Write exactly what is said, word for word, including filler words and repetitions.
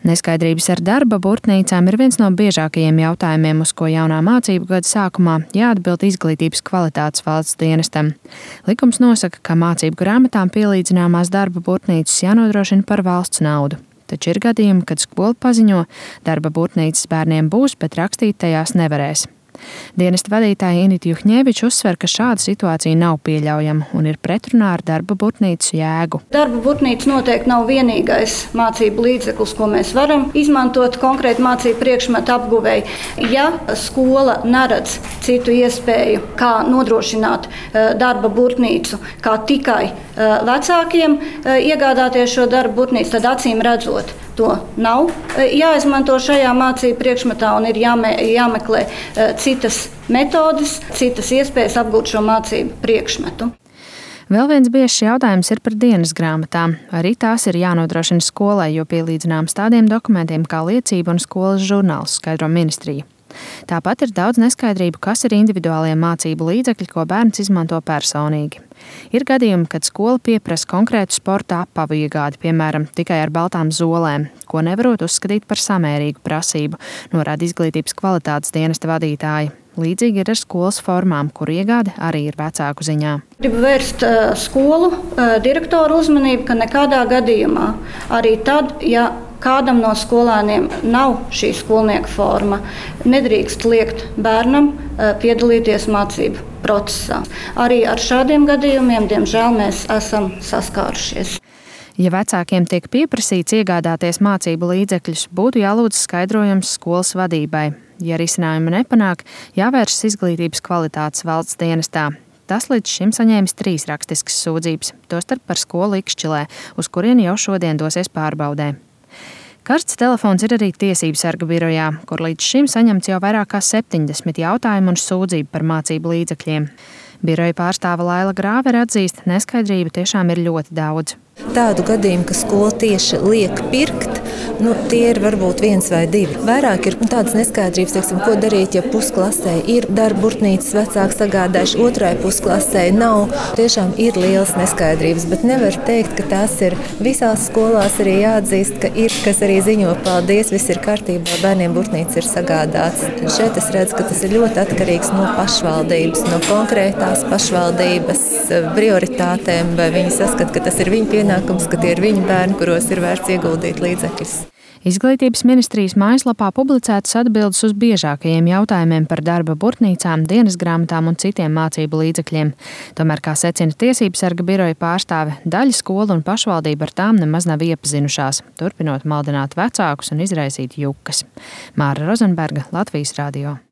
Neskaidrības ar darba burtnīcām ir viens no biežākajiem jautājumiem, uz ko jaunā mācību gada sākumā jāatbild Izglītības kvalitātes valsts dienestam. Likums nosaka, ka mācību grāmatām pielīdzināmās darba burtnīcas jānodrošina par valsts naudu. Taču ir gadījumi, kad skola paziņo, darba burtnīcas bērniem būs, bet rakstīt tajās nevarēs. Dienesta vadītāja Inita Juhņeviča uzsver, ka šāda situācija nav pieļaujama un ir pretrunā ar darba burtnīcu jēgu. Darba burtnīca noteikti nav vienīgais mācību līdzeklis, ko mēs varam izmantot konkrēti mācību priekšmetu apguvēji. Ja skola neredz citu iespēju, kā nodrošināt darba burtnīcu, kā tikai vecākiem iegādāties šo darba burtnīcu, tad acīm redzot, to nav jāizmanto šajā mācību priekšmetā un ir jāme, jāmeklē citas metodes, citas iespējas apgūt šo mācību priekšmetu. Vēl viens biežs jautājums ir par dienas grāmatām. Arī tās ir jānodrošina skolai, jo pielīdzināms tādiem dokumentiem kā liecība un skolas žurnāls, skaidro ministrija. Tāpat ir daudz neskaidrību, kas ir individuālie mācību līdzekļi, ko bērns izmanto personīgi. Ir gadījumi, kad skola pieprasa konkrētu sporta apavu iegādi, piemēram, tikai ar baltām zolēm, ko nevarot uzskatīt par samērīgu prasību, norāda Izglītības kvalitātes dienesta vadītāja. Līdzīgi ir ar skolas formām, kuru iegāde arī ir vecāku ziņā. Gribu vērst uh, skolu uh, direktoru uzmanību, ka nekādā gadījumā arī tad, ja kādam no skolēniem nav šī skolnieka forma, nedrīkst liekt bērnam uh, piedalīties mācību procesā. Arī ar šādiem gadījumiem, diemžēl, mēs esam saskārušies. Ja vecākiem tiek pieprasīts iegādāties mācību līdzekļus, būtu jālūdz skaidrojums skolas vadībai. Ja risinājumu nepanāk, jāvēršas Izglītības kvalitātes valsts dienestā. Tas līdz šim saņēmis trīs rakstiskas sūdzības, tostarp par skolu Ikšķilē, uz kurieni jau šodien dosies pārbaudē. Karsts telefons ir arī Tiesību sarga birojā, kur līdz šim saņemts jau vairāk kā septiņdesmit jautājumu un sūdzību par mācību līdzekļiem. Biroja pārstāve Laila Grāvere atzīst, neskaidrība tiešām ir ļoti daudz. Tādu gadījumu, ka skola tieši liek pirkt, nu, tie ir varbūt viens vai divi. Vairāk ir tādas neskaidrības, teiksim, ko darīt, ja pusklasē ir darba burtnīcas vecāki sagādājuši, otrai pusklasē nav. Tiešām ir lielas neskaidrības, bet nevar teikt, ka tās ir visās skolās arī jāatzīst, ka ir, kas arī ziņo, paldies, viss ir kārtībā, bērniem burtnīca ir sagādāts. Šeit es redzu, ka tas ir ļoti atkarīgs no pašvaldības, no konkrētās pašvaldības prioritātēm, vai viņi saskata, ka tas ir viņa pienākums, ka tie ir viņa bērni, kuros ir vērts ieguldīt līdzekļus. Izglītības ministrijas mājaslapā publicētas atbildes uz biežākajiem jautājumiem par darba burtnīcām, dienas grāmatām un citiem mācību līdzekļiem. Tomēr, kā secina Tiesību sarga biroja pārstāve, daļa skolu un pašvaldība ar tām nemaz nav iepazinušās, turpinot maldināt vecākus un izraisīt jukas. Māra Rozenberga, Latvijas radio.